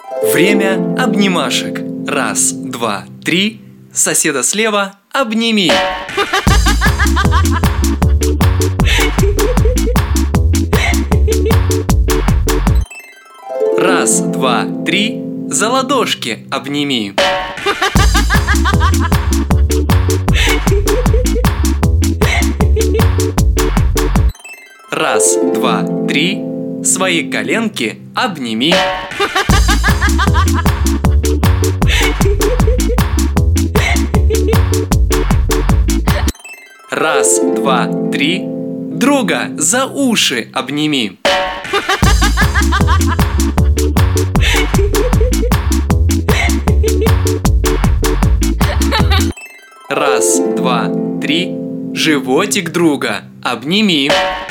Время обнимашек. Раз, два, три. Соседа слева обними. Раз, два, три. За ладошки обними. Раз, два, три. Свои коленки обними. Раз, два, три. Друга за уши обними. Раз, два, три. Животик друга обними.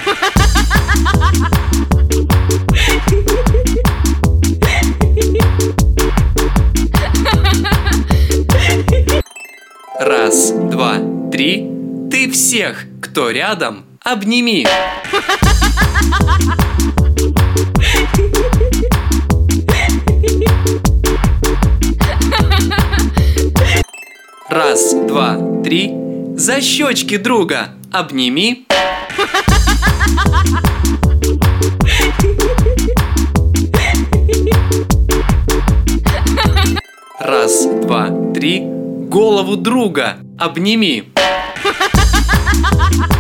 Раз, два, три. Ты всех, кто рядом, обними. Раз, два, три. За щечки друга обними. Раз, два, три. Голову друга обними.